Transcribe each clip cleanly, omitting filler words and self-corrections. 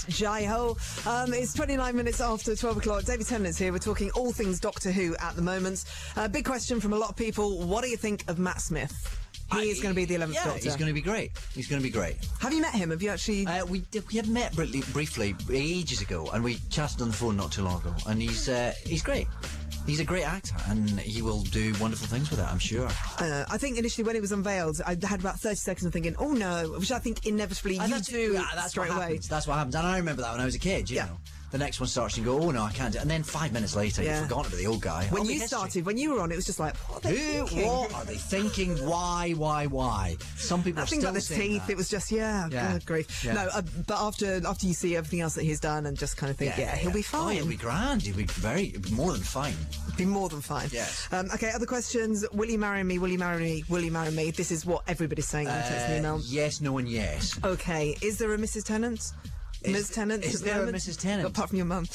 Jai-ho. It's 29 minutes after 12 o'clock. David Tennant's here. We're talking all things Doctor Who at the moment. Big question from a lot of people. What do you think of Matt Smith? He is going to be the 11th Doctor. He's going to be great. He's going to be great. Have you met him? Have you actually... We had met briefly ages ago, and we chatted on the phone not too long ago, and he's great. He's a great actor, and he will do wonderful things with it, I'm sure. I think initially when it was unveiled, I had about 30 seconds of thinking, oh no, which I think inevitably you do straight away. That's what happens. And I remember that when I was a kid, you know. The next one starts and you go, oh no, I can't do it. And then 5 minutes later, you've forgotten about the old guy. When you started, when you were on, it was just like, what are they thinking? What are they thinking? Why? Some people are still about the teeth, that. It was just, good grief. Yeah. No, but after you see everything else that he's done and just kind of think, he'll be fine. Oh, he'll be grand. He'll be more than fine. Be more than fine. Yes. Okay, other questions. Will you marry me? Will you marry me? Will you marry me? This is what everybody's saying on text and email. Yes, no, and yes. Okay. Is there a Mrs. Tennant? Ms. Tennant? Is there a Mrs. Tennant? Apart from your mum.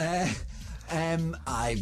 I'm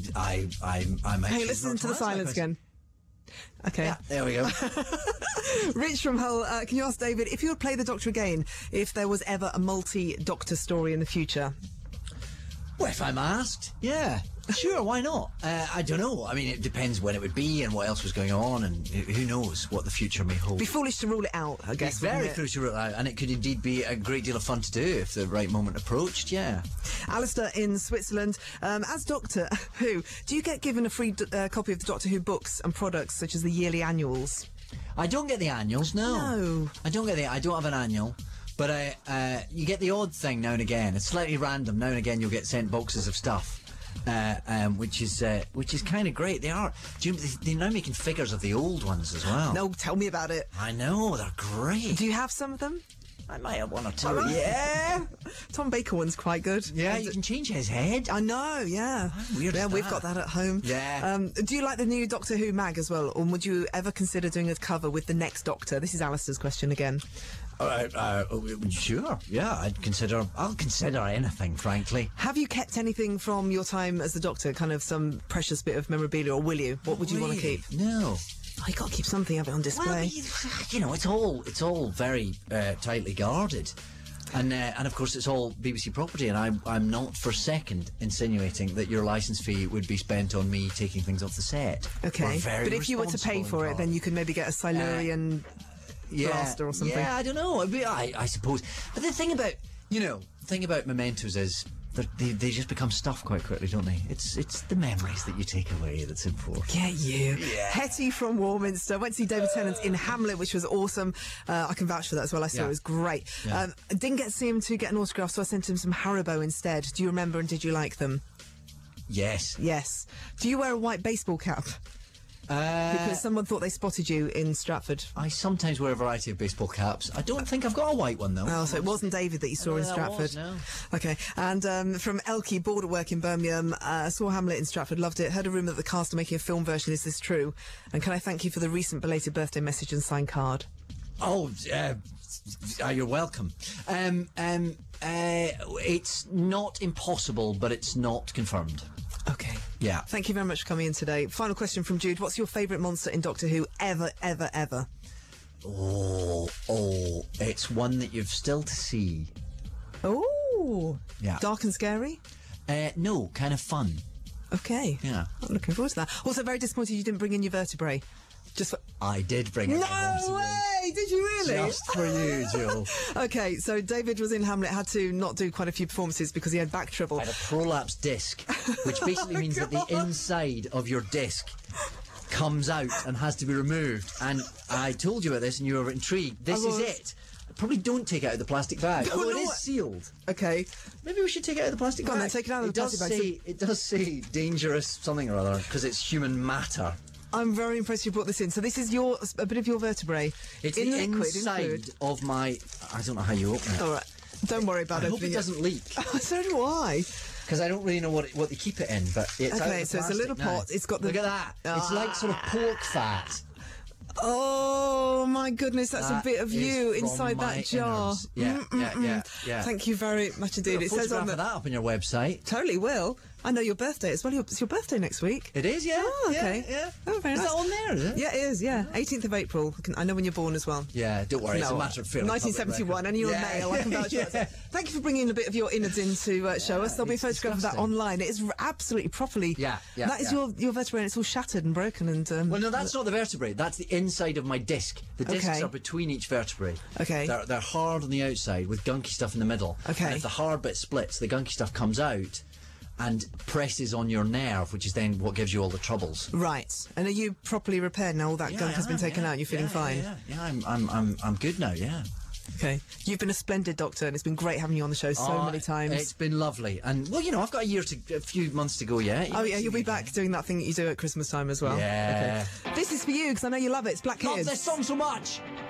Hey, listen to the silence again. Okay. Yeah, there we go. Rich from Hull, can you ask David, if you would play the Doctor again, if there was ever a multi-Doctor story in the future? Well, if I'm asked, yeah. Sure, why not? I don't know. I mean, it depends when it would be and what else was going on, and who knows what the future may hold. Be foolish to rule it out, I guess. It's very foolish to rule it out, and it could indeed be a great deal of fun to do if the right moment approached, yeah. Alistair in Switzerland, as Doctor Who, do you get given a free copy of the Doctor Who books and products, such as the yearly annuals? I don't get the annuals, no. I don't have an annual. But you get the odd thing now and again. It's slightly random. Now and again, you'll get sent boxes of stuff, which is kind of great. They're now making figures of the old ones as well. No, tell me about it. I know, they're great. Do you have some of them? I might have one or two. Yeah. Tom Baker one's quite good. Yeah, you can change his head. I know, yeah. How weird is that? We've got that at home. Yeah. Do you like the new Doctor Who mag as well? Or would you ever consider doing a cover with the next Doctor? This is Alistair's question again. Sure. Yeah, I'll consider anything, frankly. Have you kept anything from your time as the Doctor? Kind of some precious bit of memorabilia, or will you? What would you want to keep? No. Oh, you got to keep something, have it on display. Well, you know, it's all very tightly guarded. And of course it's all BBC property, and I'm not for a second insinuating that your licence fee would be spent on me taking things off the set. Okay, but if you were to pay for it, then you could maybe get a Silurian blaster or something. Yeah, I don't know. I suppose. But the thing about mementos is they just become stuff quite quickly, don't they? It's the memories that you take away that's important. Yeah. Hetty from Warminster went to see David Tennant in Hamlet, which was awesome. I can vouch for that as well. I saw it was great. Yeah. Didn't get to see him to get an autograph, so I sent him some Haribo instead. Do you remember, and did you like them? Yes. Do you wear a white baseball cap? Because someone thought they spotted you in Stratford. I sometimes wear a variety of baseball caps. I don't think I've got a white one, though. Oh, so it wasn't David that you saw in Stratford? No. Okay. And from Elkie, border work in Birmingham, saw Hamlet in Stratford, loved it, heard a rumour that the cast are making a film version. Is this true? And can I thank you for the recent belated birthday message and signed card? Oh, you're welcome. It's not impossible, but it's not confirmed. Okay. Yeah. Thank you very much for coming in today. Final question from Jude. What's your favourite monster in Doctor Who ever? Oh, it's one that you've still to see. Oh. Yeah. Dark and scary? No, kind of fun. Okay. Yeah. I'm looking forward to that. Also, very disappointed you didn't bring in your vertebrae. I did bring it. No way! Did you really? Just for you, Jill. Okay, so David was in Hamlet, had to not do quite a few performances because he had back trouble. I had a prolapse disc, which basically means that the inside of your disc comes out and has to be removed. And I told you about this and you were intrigued. This is it. Probably don't take it out of the plastic bag, although it is sealed. Okay. Maybe we should take it out of the plastic bag. Go on then, take it out of the plastic bag. It does say dangerous something or other, because it's human matter. I'm very impressed you brought this in. So this is a bit of your vertebrae. It's in the liquid, inside of my... I don't know how you open it. All right. Don't worry about it. I hope it doesn't leak. So do I. Because I don't really know what they keep it in, but it's okay, so it's a little pot. It's got the... Look at that. It's like sort of pork fat. Oh my goodness, that's a bit of you inside that jar. Yeah. Thank you very much indeed. It says on that up on your website. Totally will. I know your birthday as well. It's your birthday next week. It is, yeah. Oh, okay. Yeah. Oh, very nice. nice. Is that on there, is it? Yeah, it is, yeah. 18th of April. I know when you're born as well. Yeah, don't worry. It's a matter of feeling. 1971, and you're a male. I can vouch for that. Thank you for bringing a bit of your innards in to show us. There'll be a photograph of that online. It is absolutely properly. Yeah. That is your vertebrae, and it's all shattered and broken. And well, no, that's not the vertebrae. That's the inside of my disc. The discs are between each vertebrae. Okay. They're hard on the outside with gunky stuff in the middle. Okay. And if the hard bit splits, the gunky stuff comes out and presses on your nerve, which is then what gives you all the troubles. Right. And are you properly repaired now? All that gunk has been taken out. You're feeling fine. Yeah. I'm good now. Yeah. Okay. You've been a splendid doctor, and it's been great having you on the show so many times. It's been lovely. And, well, you know, I've got a few months to go yet. You'll be back doing that thing that you do at Christmas time as well. Yeah. Okay. This is for you, because I know you love it. It's Black Kids. Love this song so much.